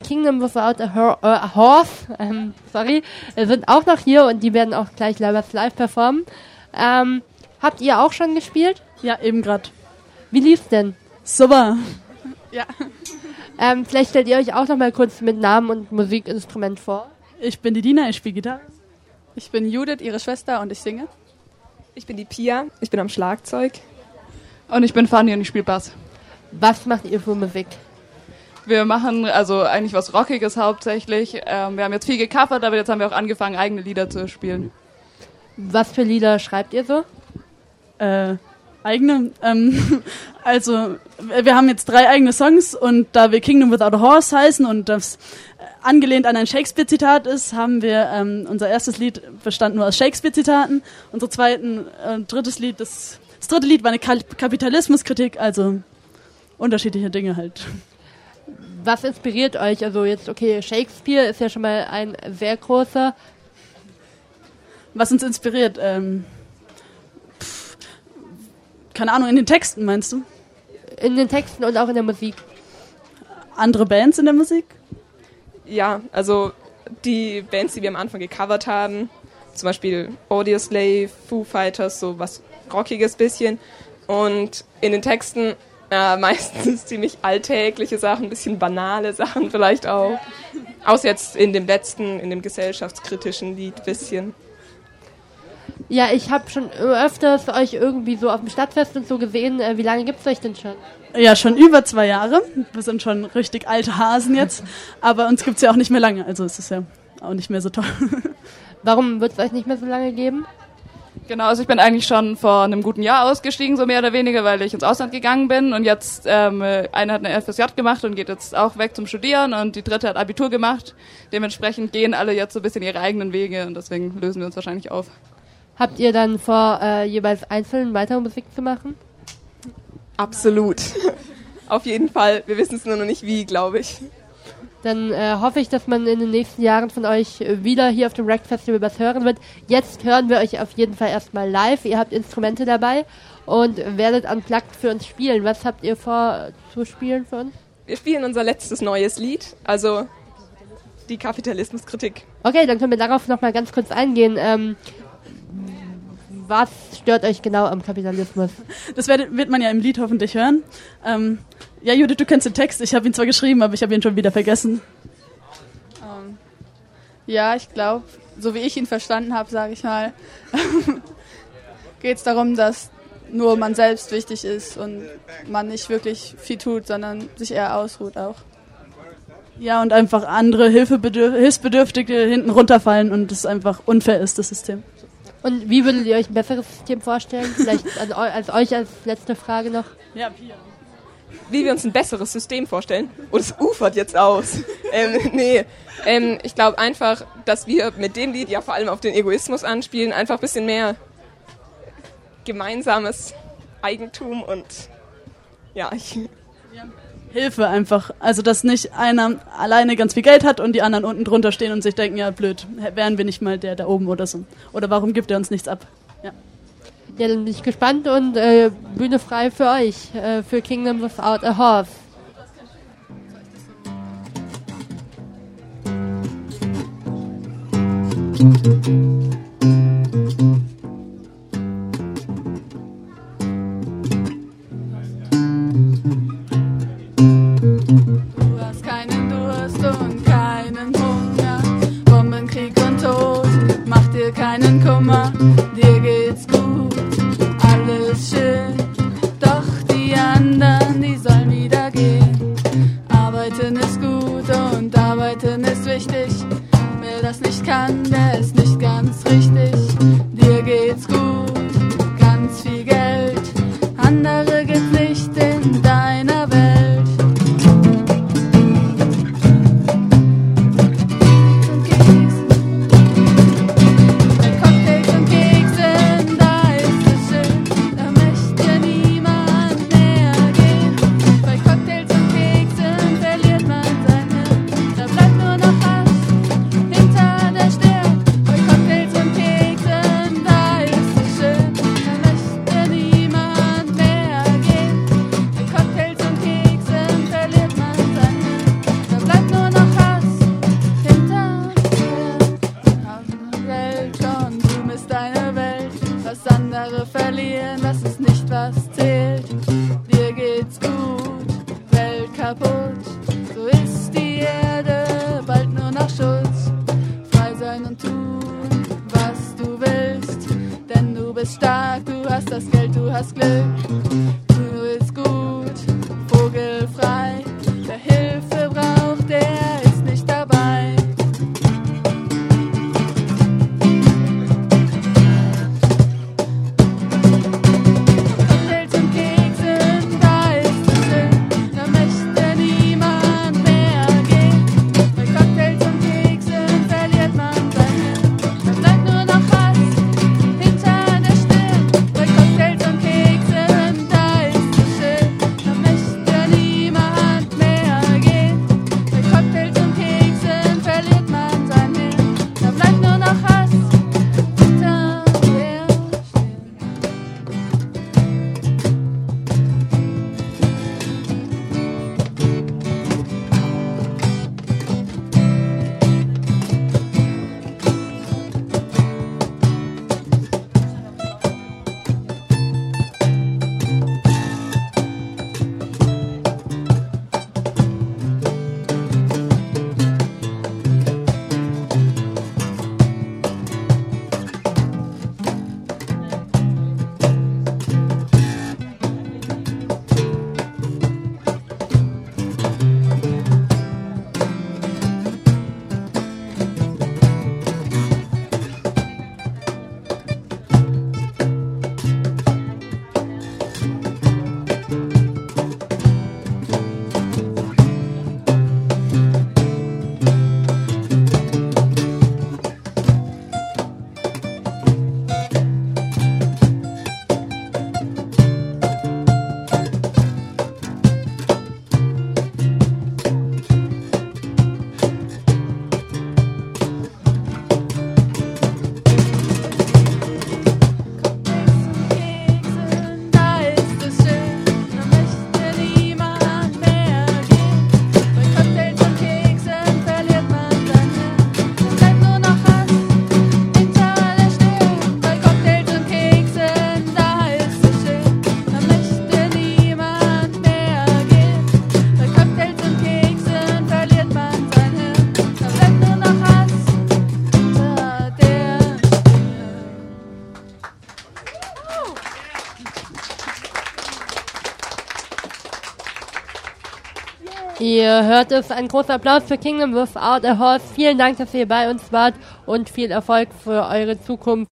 Kingdom Without a Horse, sind auch noch hier und die werden auch gleich live performen. Habt ihr auch schon gespielt? Ja, eben gerade. Wie lief's denn? Super. Ja. Vielleicht stellt ihr euch auch noch mal kurz mit Namen und Musikinstrument vor. Ich bin die Dina, ich spiele Gitarre. Ich bin Judith, ihre Schwester, und ich singe. Ich bin die Pia, ich bin am Schlagzeug. Und ich bin Fanny und ich spiele Bass. Was macht ihr für Musik? Wir machen also eigentlich was Rockiges hauptsächlich. Wir haben jetzt viel gecovert, aber jetzt haben wir auch angefangen, eigene Lieder zu spielen. Was für Lieder schreibt ihr so? Eigene? Also, wir haben jetzt 3 eigene Songs und da wir Kingdom Without a Horse heißen und das angelehnt an ein Shakespeare-Zitat ist, haben wir unser erstes Lied bestand nur aus Shakespeare-Zitaten. Unser drittes Lied, das dritte Lied war eine Kapitalismuskritik, also unterschiedliche Dinge halt. Was inspiriert euch? Also jetzt, okay, Shakespeare ist ja schon mal ein sehr großer. Was uns inspiriert? Keine Ahnung, in den Texten meinst du? In den Texten und auch in der Musik. Andere Bands in der Musik? Ja, also die Bands, die wir am Anfang gecovert haben, zum Beispiel Audioslave, Foo Fighters, so was Rockiges bisschen. Und in den Texten meistens ziemlich alltägliche Sachen, ein bisschen banale Sachen vielleicht auch. Außer jetzt in dem gesellschaftskritischen Lied ein bisschen. Ja, ich habe schon öfters euch irgendwie so auf dem Stadtfest und so gesehen. Wie lange gibt's euch denn schon? Ja, schon über 2 Jahre. Wir sind schon richtig alte Hasen jetzt. Aber uns gibt's ja auch nicht mehr lange. Also es ist ja auch nicht mehr so toll. Warum wird es euch nicht mehr so lange geben? Genau, also ich bin eigentlich schon vor einem guten Jahr ausgestiegen, so mehr oder weniger, weil ich ins Ausland gegangen bin. Und jetzt, eine hat eine FSJ gemacht und geht jetzt auch weg zum Studieren. Und die dritte hat Abitur gemacht. Dementsprechend gehen alle jetzt so ein bisschen ihre eigenen Wege. Und deswegen lösen wir uns wahrscheinlich auf. Habt ihr dann vor, jeweils einzeln weiter Musik zu machen? Absolut. Auf jeden Fall. Wir wissen es nur noch nicht wie, glaube ich. Dann hoffe ich, dass man in den nächsten Jahren von euch wieder hier auf dem Rec Festival was hören wird. Jetzt hören wir euch auf jeden Fall erstmal live. Ihr habt Instrumente dabei und werdet unplugged für uns spielen. Was habt ihr vor zu spielen für uns? Wir spielen unser letztes neues Lied, also die Kapitalismuskritik. Okay, dann können wir darauf nochmal ganz kurz eingehen. Was stört euch genau am Kapitalismus? Das wird man ja im Lied hoffentlich hören. Ja, Judith, du kennst den Text. Ich habe ihn zwar geschrieben, aber ich habe ihn schon wieder vergessen. Ja, ich glaube, so wie ich ihn verstanden habe, sage ich mal, geht es darum, dass nur man selbst wichtig ist und man nicht wirklich viel tut, sondern sich eher ausruht auch. Ja, und einfach andere Hilfsbedürftige hinten runterfallen und es einfach unfair ist, das System. Und wie würdet ihr euch ein besseres System vorstellen? Vielleicht als euch als letzte Frage noch. Ja, Pia. Wie wir uns ein besseres System vorstellen. Oh, das ufert jetzt aus. Ich glaube einfach, dass wir mit dem Lied ja vor allem auf den Egoismus anspielen, einfach ein bisschen mehr gemeinsames Eigentum und Hilfe einfach. Also, dass nicht einer alleine ganz viel Geld hat und die anderen unten drunter stehen und sich denken, ja blöd, wären wir nicht mal der da oben oder so. Oder warum gibt er uns nichts ab? Ja, dann bin ich gespannt und Bühne frei für euch, für Kingdom Without a Horse. Du hast keinen Durst und keinen Hunger, Bombenkrieg und Tod, mach dir keinen Kummer, dir geht's gut, alles schön, doch die anderen, die sollen wieder gehen. Arbeiten ist gut und arbeiten ist wichtig, wer das nicht kann, der ist nicht ganz richtig. Dir geht's gut, ganz viel Geld, andere gibt's nicht in deiner Welt. Schön. bist stark, du hast das Geld, du hast Glück. Du bist gut, vogelfrei. Wer Hilfe braucht, der ist nicht dabei. Cocktails und Keksen, da ist es schön, da möchte niemand mehr gehen. Bei Cocktails und Keksen verliert man sein Hirn, da bleibt nur noch Hass hinter der Stirn. Bei Cocktails und Keksen, da ist es schön, da möchte niemand mehr gehen. Bei Cocktails und Keksen verliert man sein Hirn, da bleibt nur noch Hass hinter der Stirn. Keksen, da ist es schön, da möchte niemand mehr gehen. Bei Cocktails und Keksen verliert man sein Hirn, da bleibt nur noch Hass hinter der Stirn. Bei Cocktails und Keksen, da ist es schön, da möchte niemand mehr gehen. Bei Cocktails und Keksen verliert man sein Hirn, da bleibt nur noch Hass hinter der Stirn. Ihr hört es, ein großer Applaus für Kingdom Without a Horse. Vielen Dank, dass ihr bei uns wart und viel Erfolg für eure Zukunft.